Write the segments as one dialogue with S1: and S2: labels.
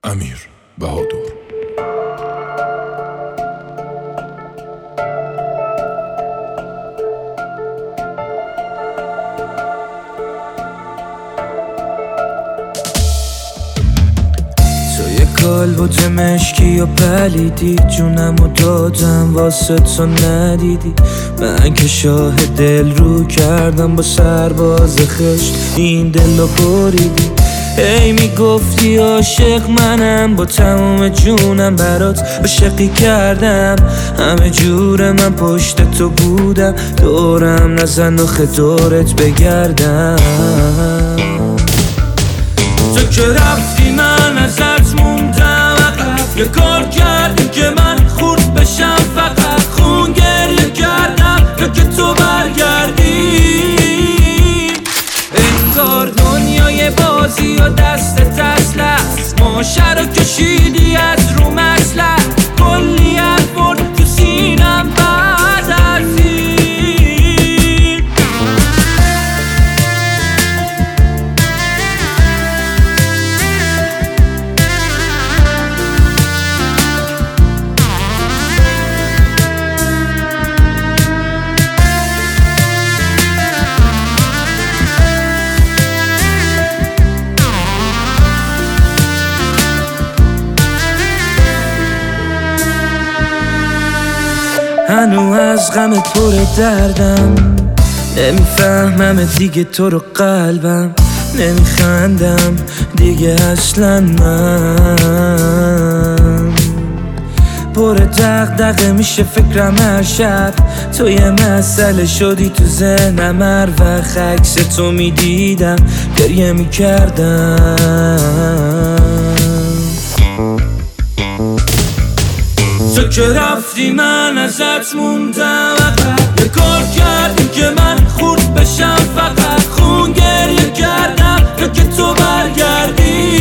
S1: امیر بهادر.
S2: توی کالبوت مشکی و پلیدی، جونمو دادم واسه تو ندیدی. من که شاه دل رو کردم با سرباز خشت، این دل رو بریدی. ای میگفتی عاشق منم، با تمام جونم برات عاشقی کردم. همه جور من پشت تو بودم، دورم نزن و دورت بگردم. تو که رفتی من ازت موندم عقب، یه کار کردی که من خورد بشم، فقط خون گریه کردم تا که تو برگردی. انگار دنیای بازی و دست تسلست، ماشه رو کشیدی از رو مسلح. کلی برد تو سینم بعد از این. هنو از غمت پر دردم، نمیفهمم دیگه تو رو، قلبم نمیخندم دیگه اصلا. من پر دغدغه میشه فکرم هر شب، تو یه مسئله شدی تو ذهنم. هر وقت عکس تو میدیدم گریه میکردم. تو که رفتی من ازت موندم عقب، یه کار کردی که من خورد بشم، فقط خون گریه کردم تا که تو برگردی.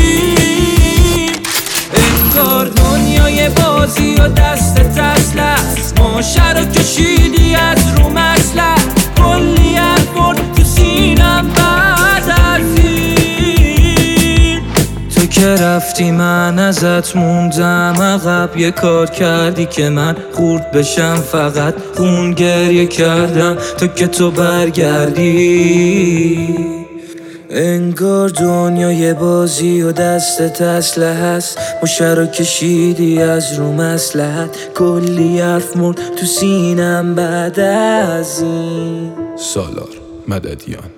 S2: انگار دنیای بازی و دست تسلست، ماشه رو کشیدی از رو مسلح. کلی برد تو سینم بعد از این. تو که رفتی من ازت موندم عقب، یه کار کردی که من خورد بشم، فقط خون گریه کردم تا که تو برگردی. انگار دنیای بازی و دست اسلحه هست، ماشه رو کشیدی از رو مصلحت. کلی حرف مرد تو سینم بعد از این.
S1: سالار مددیان.